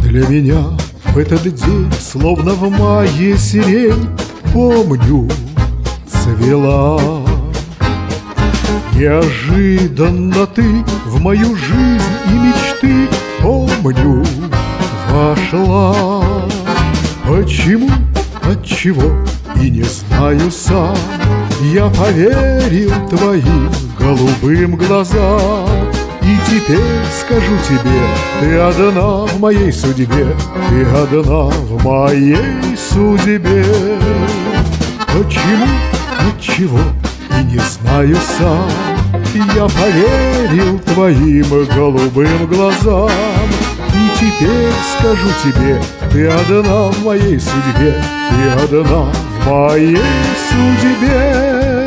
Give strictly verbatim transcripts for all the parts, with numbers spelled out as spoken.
Для меня в этот день, словно в мае сирень, помню, цвела. Неожиданно ты в мою жизнь и мечты, помню, вошла. Почему, отчего, и не знаю сам, я поверил твоим голубым глазам. И теперь скажу тебе, ты одна в моей судьбе, ты одна в моей судьбе. Почему, отчего, и не знаю сам, я поверил твоим голубым глазам. И теперь скажу тебе, ты одна в моей судьбе, ты одна в моей судьбе.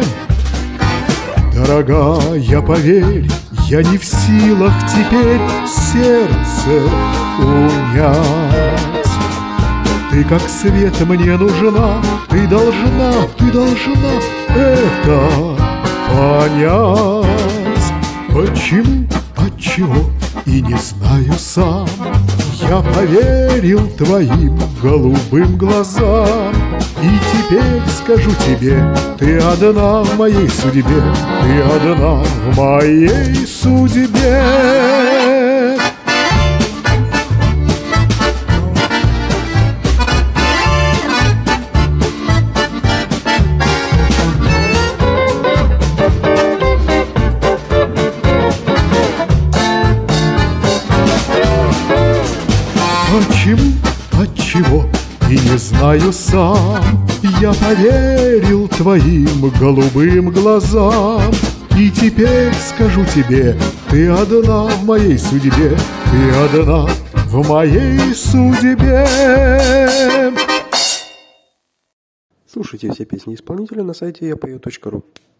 Дорогая, поверь, я не в силах теперь сердце унять. Ты как свет мне нужна, ты должна, ты должна это понять. Почему, отчего, и не знаю сам, я поверил твоим голубым глазам. И теперь скажу тебе, ты одна в моей судьбе, ты одна в моей судьбе. Почему, отчего, и не знаю сам, я поверил твоим голубым глазам. И теперь скажу тебе, ты одна в моей судьбе, ты одна в моей судьбе. Слушайте все песни исполнителя на сайте я пою точка ру.